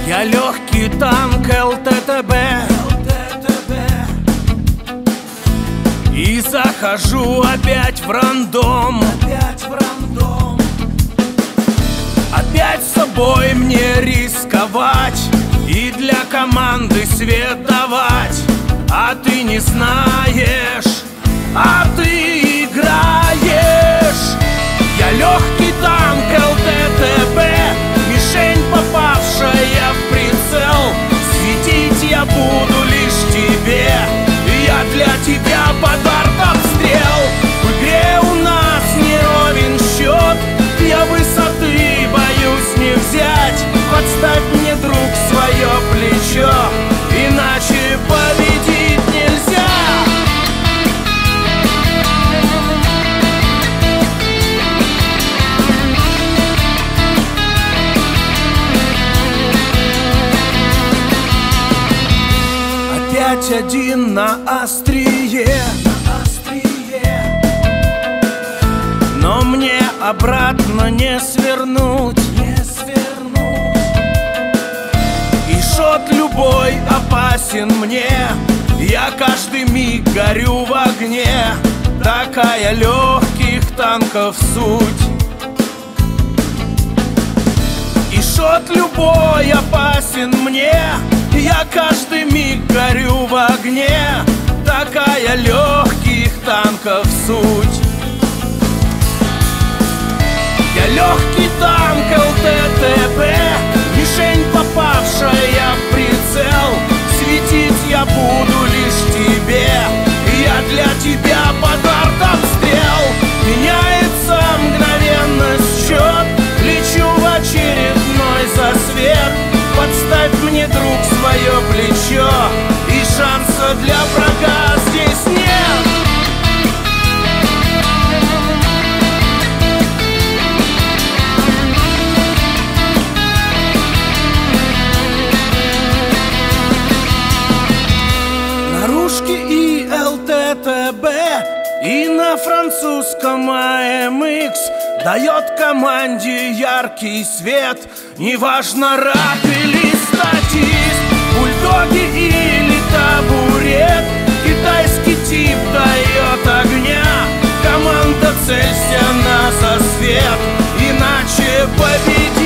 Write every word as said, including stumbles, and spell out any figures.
Я легкий танк ЛТТБ, и захожу опять в рандом. Опять в рандом. Опять с собой мне рисковать и для команды свет давать. А ты не знаешь, а ты играешь. Я легкий танк ЛТТБ, мишень, попавшая в прицел. Светить я буду лишь тебе, я для тебя под артобстрел. В игре у нас не ровен счет, я высоты боюсь не взять. Подставь мне, друг, свое плечо, иначе победить нельзя. Опять один на острие, На острие. но мне обратно не свернуть. Не свернуть. И шот любой опасен мне, я каждый миг горю в огне. Такая легких танков суть. И шот любой опасен мне, я каждый миг горю в огне. Такая легких танков суть. Я легкий танк ЛТТБ, мишень, попавшая в прицел. Светить я буду лишь тебе, я для тебя под артобстрел. Меняется мгновенно счет, лечу в очередной засвет. Подставь мне, друг, свое плечо, и шанса для врага здесь нет. Наружки и ЛТТБ, и на французском АМХ дает команде яркий свет. Неважно, рак или статист, бульдоги или табурет, китайский тип дает огня. Команда, целься на засвет, иначе победить